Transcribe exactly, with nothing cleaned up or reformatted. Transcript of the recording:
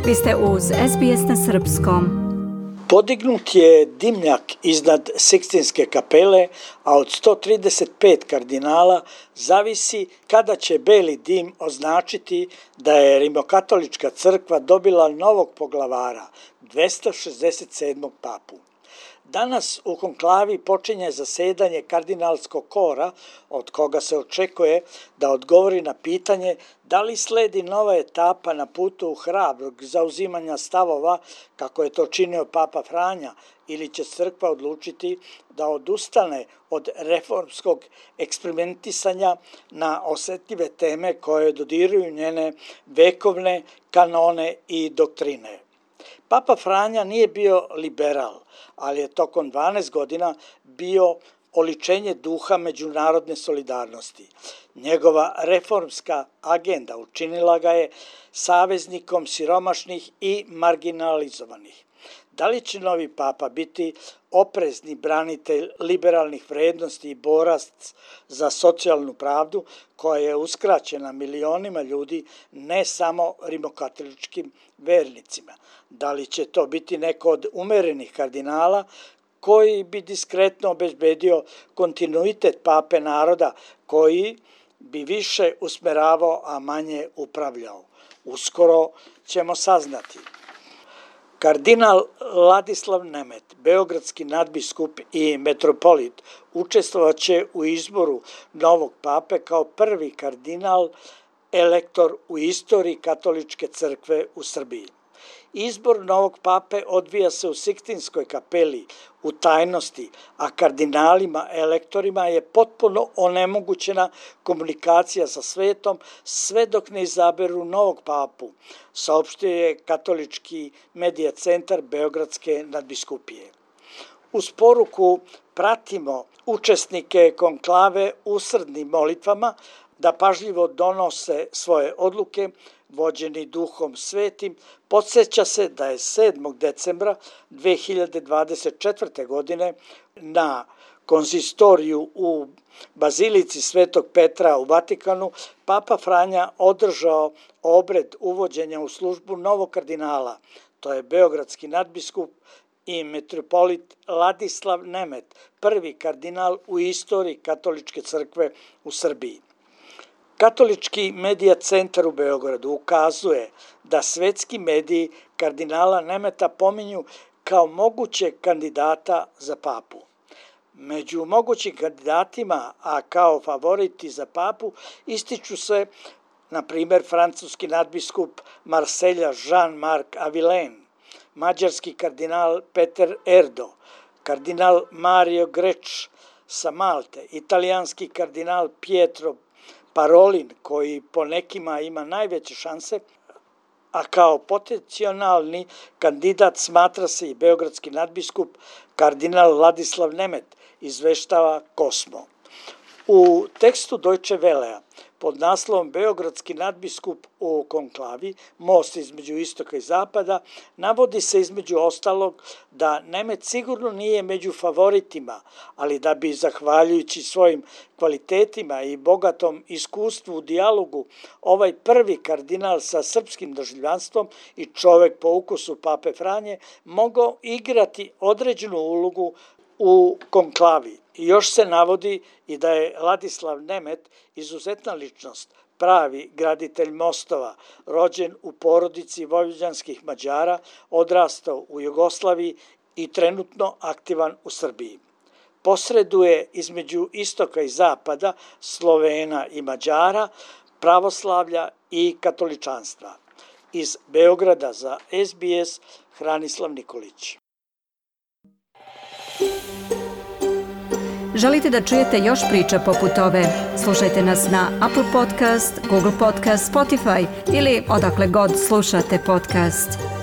Vi ste uz S B S na srpskom. Podignut je dimnjak iznad Sikstinske kapele, a od sto trideset pet kardinala zavisi kada će beli dim označiti da je Rimokatolička crkva dobila novog poglavara, dvesta šezdeset sedmog papu. Danas u konklavi počinje zasedanje kardinalskog kora, od koga se očekuje da odgovori na pitanje da li sledi nova etapa na putu hrabrog zauzimanja stavova, kako je to činio Papa Franja, ili će crkva odlučiti da odustane od reformskog eksperimentisanja na osetljive teme koje dodiruju njene vekovne kanone i doktrine. Papa Franja nije bio liberal, ali je tokom dvanaest godina bio oličenje duha međunarodne solidarnosti. Njegova reformska agenda učinila ga je saveznikom siromašnih i marginalizovanih. Da li će novi papa biti oprezni branitelj liberalnih vrednosti i borac za socijalnu pravdu koja je uskraćena milionima ljudi, ne samo rimokatoličkim vernicima? Da li će to biti neko od umerenih kardinala koji bi diskretno obezbedio kontinuitet pape naroda, koji bi više usmeravao, a manje upravljao? Uskoro ćemo saznati. Kardinal Ladislav Nemet, beogradski nadbiskup i metropolit, učestvovaće u izboru novog pape kao prvi kardinal elektor u istoriji katoličke crkve u Srbiji. Izbor novog pape odvija se u Sikstinskoj kapeli u tajnosti, a kardinalima elektorima je potpuno onemogućena komunikacija sa svetom sve dok ne izaberu novog papu, saopštio je katolički medija centar Beogradske nadbiskupije. Uz poruku pratimo učesnike konklave usrdnim molitvama da pažljivo donose svoje odluke, vođeni duhom svetim. Podsjeća se da je sedmog decembra dve hiljade dvadeset četvrte. godine na konzistoriju u Bazilici Svetog Petra u Vatikanu Papa Franja održao obred uvođenja u službu novog kardinala. To je beogradski nadbiskup i metropolit Ladislav Nemet, prvi kardinal u istoriji katoličke crkve u Srbiji. Katolički medija centar u Beogradu ukazuje da svetski mediji kardinala Nemeta pominju kao mogućeg kandidata za papu. Među mogućim kandidatima, a kao favoriti za papu, ističu se, na primjer, francuski nadbiskup Marselja Jean-Marc Avilen, mađarski kardinal Peter Erdo, kardinal Mario Greč sa Malte, italijanski kardinal Pietro Parolin, koji po nekima ima najveće šanse, a kao potencijalni kandidat smatra se i beogradski nadbiskup kardinal Ladislav Nemet, izveštava Kosmo. U tekstu Deutsche Wellea pod naslovom Beogradski nadbiskup u konklavi, most između istoka i zapada, navodi se između ostalog da Nemet sigurno nije među favoritima, ali da bi, zahvaljujući svojim kvalitetima i bogatom iskustvu u dijalogu, ovaj prvi kardinal sa srpskim državljanstvom i čovek po ukusu Pape Franje mogao igrati određenu ulogu u konklavi. I još se navodi i da je Ladislav Nemet izuzetna ličnost, pravi graditelj mostova, rođen u porodici vojvođanskih Mađara, odrastao u Jugoslaviji i trenutno aktivan u Srbiji. Posreduje između istoka i zapada, Slovena i Mađara, pravoslavlja i katoličanstva. Iz Beograda za S B S, Hranislav Nikolić. Želite da čujete još priča poput ove? Slušajte nas na Apple Podcast, Google Podcast, Spotify ili odakle god slušate podcast.